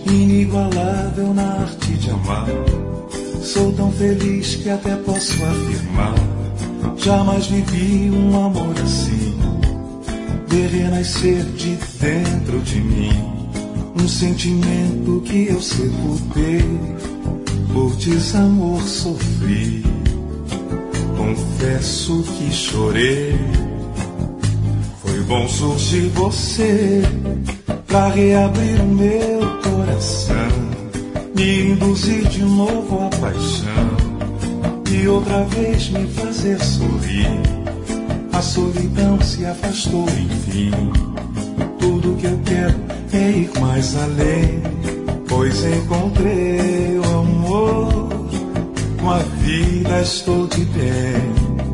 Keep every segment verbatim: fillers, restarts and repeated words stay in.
inigualável na arte de amar. Sou tão feliz que até posso afirmar, jamais vivi um amor assim. Ver renascer de dentro de mim um sentimento que eu sepultei, por desamor sofri. Confesso que chorei. Foi bom surgir você pra reabrir o meu coração, me induzir de novo à paixão e outra vez me fazer sorrir. A solidão se afastou, enfim. Tudo que eu quero é ir mais além, pois encontrei o amor. Com a vida estou de bem.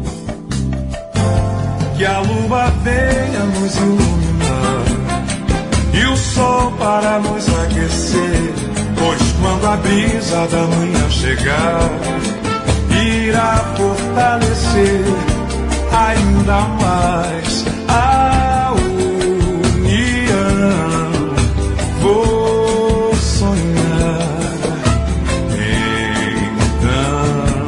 Que a lua venha nos iluminar e o sol para nos aquecer, pois quando a brisa da manhã chegar, irá fortalecer ainda mais a união. Vou sonhar então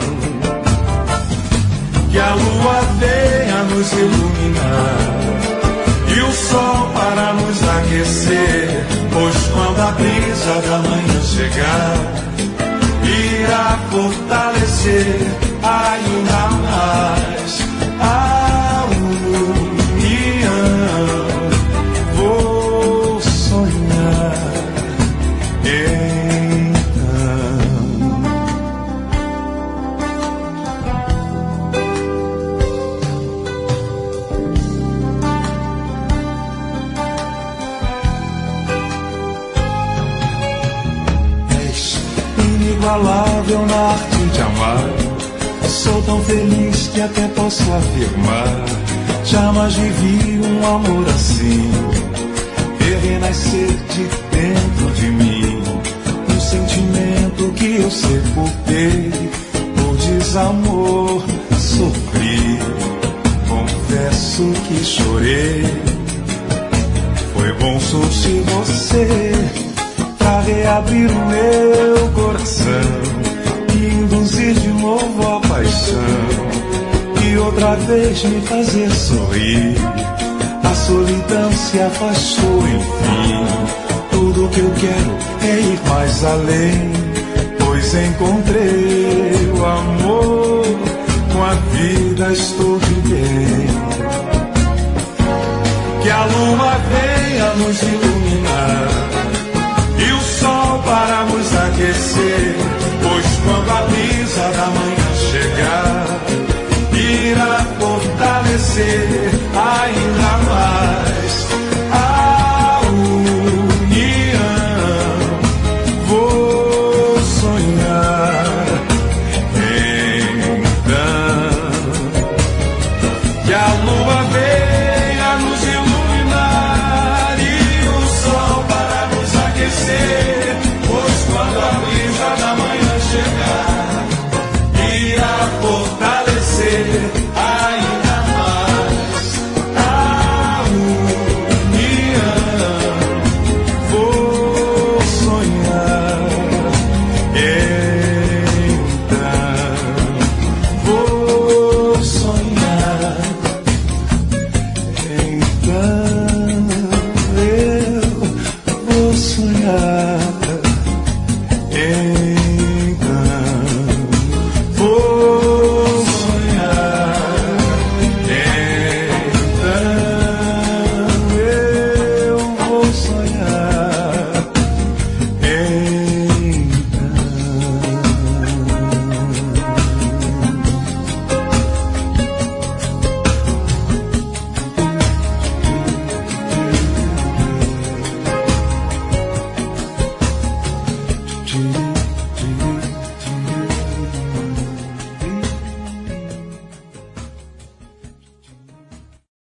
que a lua venha nos iluminar e o sol para nos aquecer, pois quando a brisa da manhã chegar, irá fortalecer ainda mais a união. Vou sonhar inigualável na arte de amar. Sou tão feliz que até posso afirmar, jamais vivi um amor assim. Ver renascer de dentro de mim um sentimento que eu sepultei, por desamor sofri. Confesso que chorei. Foi bom surgir você pra reabrir o meu coração e induzir de novo a paixão e outra vez me fazer sorrir. A solidão se afastou, enfim. Tudo que eu quero é ir mais além, pois encontrei o amor. Com a vida estou de bem. Que a lua venha nos iluminar e o sol para nos aquecer, pois quando a brisa da manhã